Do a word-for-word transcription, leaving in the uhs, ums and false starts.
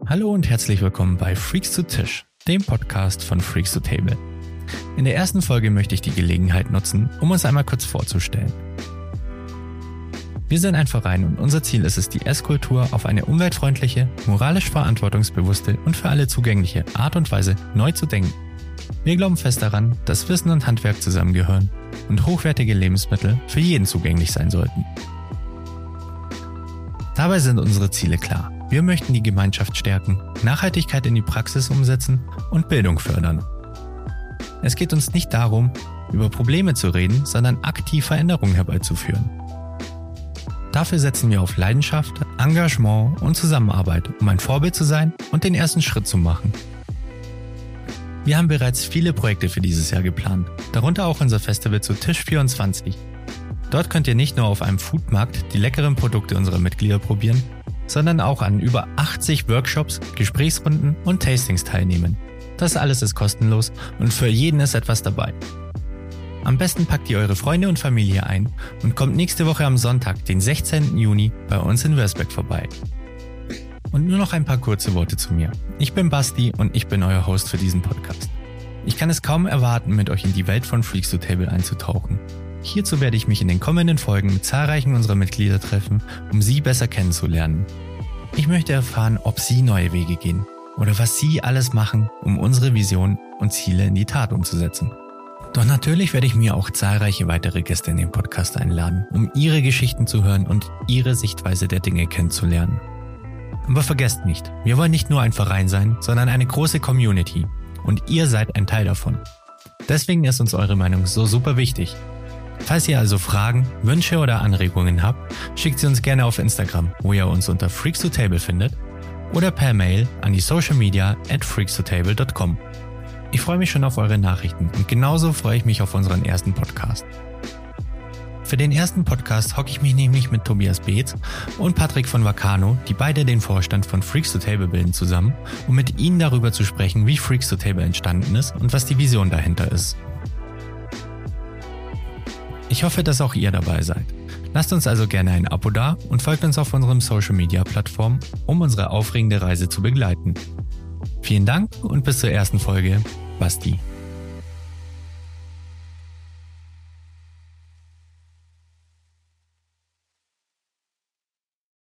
Hallo und herzlich willkommen bei Freaks to Tisch, dem Podcast von Freaks to Table. In der ersten Folge möchte ich die Gelegenheit nutzen, um uns einmal kurz vorzustellen. Wir sind ein Verein und unser Ziel ist es, die Esskultur auf eine umweltfreundliche, moralisch verantwortungsbewusste und für alle zugängliche Art und Weise neu zu denken. Wir glauben fest daran, dass Wissen und Handwerk zusammengehören und hochwertige Lebensmittel für jeden zugänglich sein sollten. Dabei sind unsere Ziele klar. Wir möchten die Gemeinschaft stärken, Nachhaltigkeit in die Praxis umsetzen und Bildung fördern. Es geht uns nicht darum, über Probleme zu reden, sondern aktiv Veränderungen herbeizuführen. Dafür setzen wir auf Leidenschaft, Engagement und Zusammenarbeit, um ein Vorbild zu sein und den ersten Schritt zu machen. Wir haben bereits viele Projekte für dieses Jahr geplant, darunter auch unser Festival zu Tisch vierundzwanzig. Dort könnt ihr nicht nur auf einem Foodmarkt die leckeren Produkte unserer Mitglieder probieren, sondern auch an über achtzig Workshops, Gesprächsrunden und Tastings teilnehmen. Das alles ist kostenlos und für jeden ist etwas dabei. Am besten packt ihr eure Freunde und Familie ein und kommt nächste Woche am Sonntag, den sechzehnten Juni, bei uns in Wörsbeck vorbei. Und nur noch ein paar kurze Worte zu mir. Ich bin Basti und ich bin euer Host für diesen Podcast. Ich kann es kaum erwarten, mit euch in die Welt von Freaks to Table einzutauchen. Hierzu werde ich mich in den kommenden Folgen mit zahlreichen unserer Mitglieder treffen, um sie besser kennenzulernen. Ich möchte erfahren, ob sie neue Wege gehen oder was sie alles machen, um unsere Vision und Ziele in die Tat umzusetzen. Doch natürlich werde ich mir auch zahlreiche weitere Gäste in den Podcast einladen, um ihre Geschichten zu hören und ihre Sichtweise der Dinge kennenzulernen. Aber vergesst nicht, wir wollen nicht nur ein Verein sein, sondern eine große Community und ihr seid ein Teil davon. Deswegen ist uns eure Meinung so super wichtig. Falls ihr also Fragen, Wünsche oder Anregungen habt, schickt sie uns gerne auf Instagram, wo ihr uns unter freaks to table findet, oder per Mail an die social media at freaks to table dot com. Ich freue mich schon auf eure Nachrichten und genauso freue ich mich auf unseren ersten Podcast. Für den ersten Podcast hocke ich mich nämlich mit Tobias Beetz und Patrick von Vacano, die beide den Vorstand von Freaks to Table bilden, zusammen, um mit ihnen darüber zu sprechen, wie Freaks to Table entstanden ist und was die Vision dahinter ist. Ich hoffe, dass auch ihr dabei seid. Lasst uns also gerne ein Abo da und folgt uns auf unseren Social-Media-Plattformen, um unsere aufregende Reise zu begleiten. Vielen Dank und bis zur ersten Folge. Basti.